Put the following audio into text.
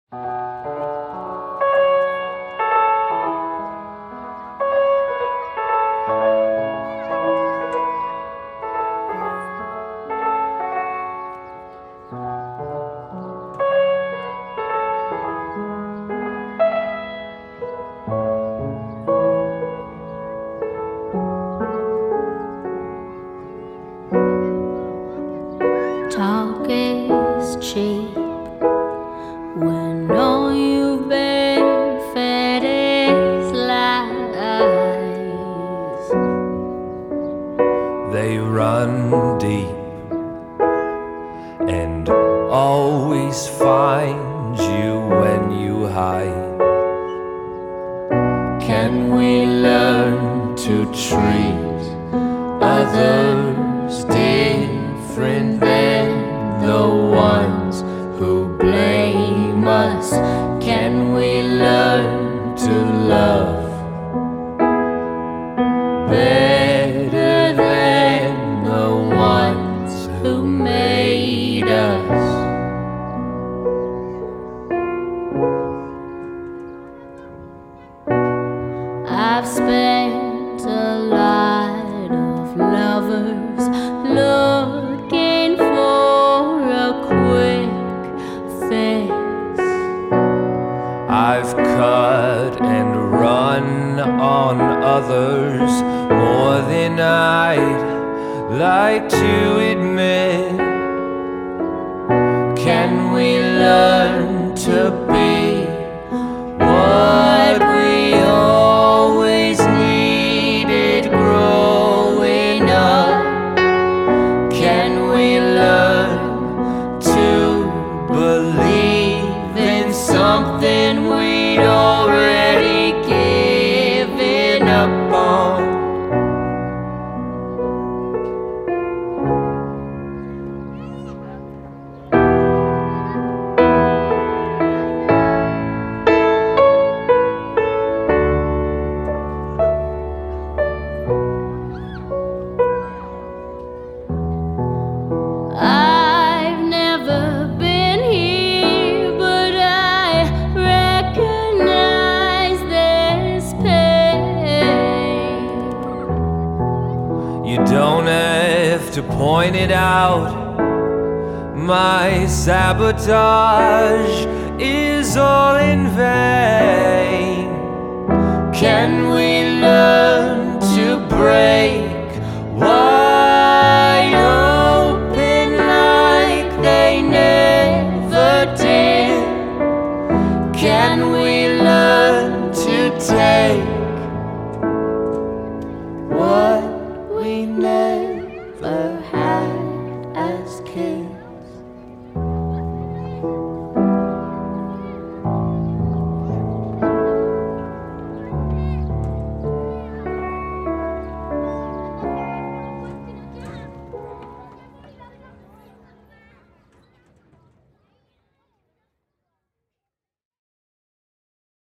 Talk is cheap when all you've been fed is lies. They run deep and always find you when you hide. Can we learn to treat others different than the ones who blame us? Can we learn to love better than the ones who made us? I've spent a lot of lovers looking for a quick fix. I've cut and run on others more than I'd like to admit. Can we learn to be what we always needed growing up? Can we learn to believe in something we'd already given up on? I've never been here, but I recognize this pain. You don't have to point it out. My sabotage